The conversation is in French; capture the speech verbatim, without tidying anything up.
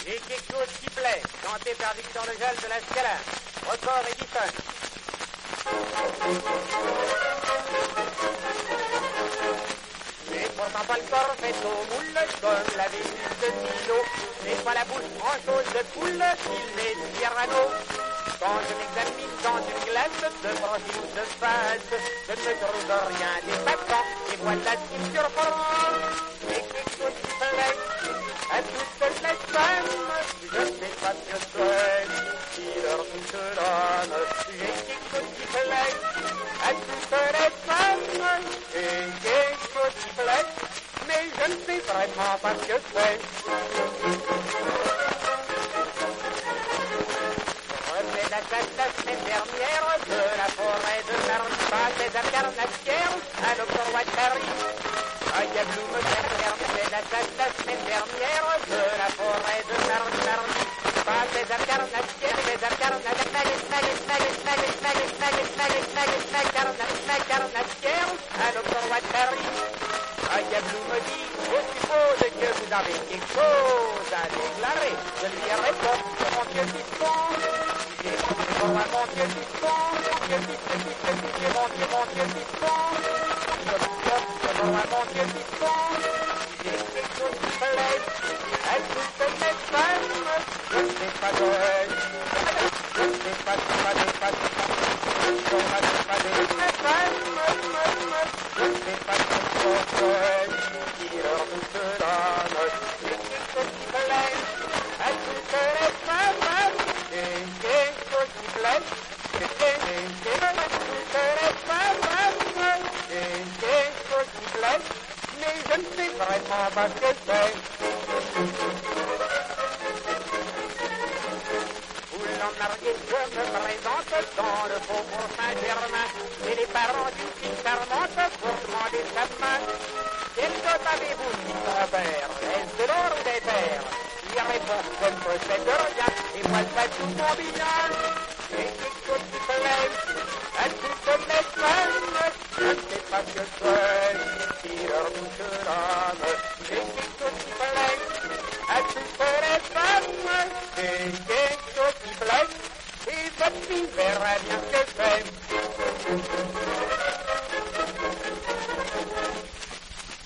J'ai quelque chose qui plaît, chanté par Victor Lejeune de la Scala. Record Edison. J'ai pourtant pas le corps fait au moule comme la ville de Milo. J'ai pas la bouche grand chose de poule, s'il met du Cyrano. Quand je m'examine dans une glace de profil de face, je ne trouve rien d'épatant et voilà ce qui me surprend. J'ai quelque chose qui plaît à toutes les femmes, je ne sais pas ce que c'est, qui leur tout donne. J'ai quelque chose qui plaît à toutes les femmes, et quelque chose qui plaît, mais je ne sais vraiment pas ce que c'est. La chasse la semaine dernière de la forêt de Marne, des incarnations à l'Observatoire. À Yablou me fait la chasse la semaine dernière de la forêt de Marne, pas des incarnations, des incarnations, à l'Observatoire. À Yablou me dit, je suppose que vous avez quelque chose à déclarer. Je lui réponds, mon Dieu dispose. Mon Dieu dispose, mon Dieu dispose, mon Dieu, mon Dieu dispose. Mon Dieu dispose, j'ai quelque chose qui plaît à toutes les femmes. Je ne sais pas de je ne sais pas, pas, pas, pas, pas, je ne sais pas des femmes. Je ne sais pas ce qu'on fait, qui leur tout se donne. J'ai quelque chose qui plaît à toutes les femmes. Et quelque chose qui plaît, et quelque chose qui plaît, mais je ne sais vraiment pas ce que c'est. Voulant marier, je me présente dans le faubourg Saint-Germain, et les parents d'une fille charmante pour demander sa main. Quel dot avez-vous, dit mon père? Est-ce de l'or ou des terres? Il répond, je ne possède rien, et moi je fais tout mon bilan. J'ai quelque chose qui plaît à toutes les femmes, je ne sais pas ce que c'est, qui leur bouche l'âme. J'ai quelque chose qui plaît à toutes les femmes, j'ai quelque chose qui plaît, et votre fille verra bien.